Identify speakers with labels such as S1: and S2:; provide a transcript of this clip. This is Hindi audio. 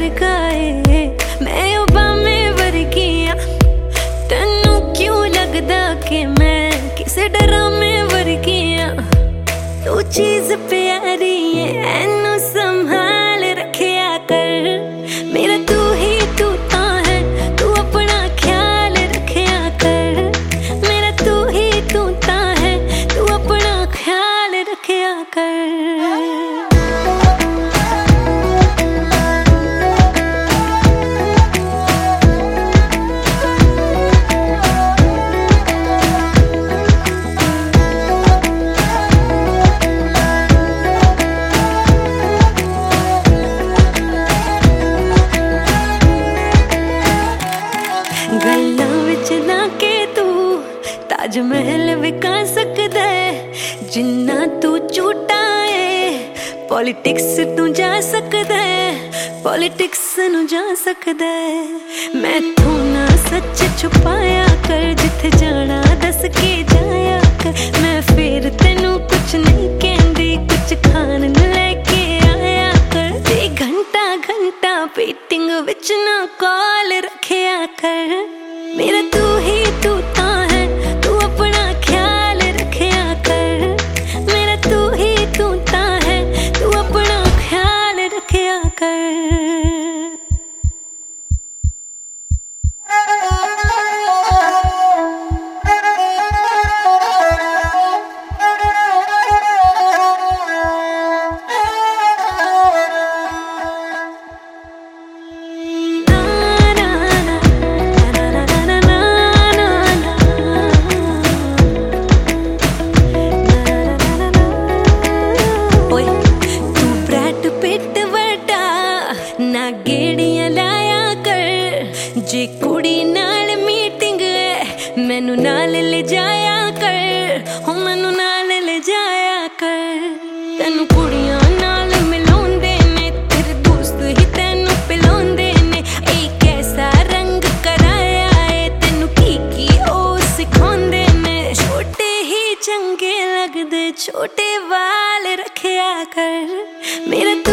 S1: गाए मैं ओबामे वर्गिया तेनू क्यों लगदा कि मैं किसे ड्रामे वर्गिया तू चीज प्यारी है एनू संभाल रखिया कर मेरा तू ही तू ता है तू अपना ख्याल रखिया कर मेरा तू ही तू ता है तू अपना ख्याल रखिया कर गल्लां विच ना के तू ताज महल विका सकदा है जिन्ना तू झूठा है पॉलिटिक्स तू जा सकदा है पॉलिटिक्स नू जा सकदा है मैं तू ना सच छुपाया कर जिथे जाना दस के जाया कर मैं फिर तेनू कुछ नहीं कहंदी कुछ खान नू लेके आया कर ते घंटा घंटा वेटिंग विच ना कॉल रखिया कर मेरा तू ही तू ता है तू अपना ख्याल रखिया कर मेरा तू ही तू ता है तू अपना ख्याल रखिया कर ना गेड़ियां लाया कर जे कुड़ी नाल मीटिंग है मैनू नाल ले जाया कर हो मैनू नाल ले जाया कर तेनू कुड़ियां नाल मिलाउंदे ने तेरे दोस्त ही तेनू पिलाउंदे ने ए कैसा रंग कराया है तेनू की ओ सिखाउंदे ने छोटे ही चंगे लगदे छोटे वाल रखिया कर मेरा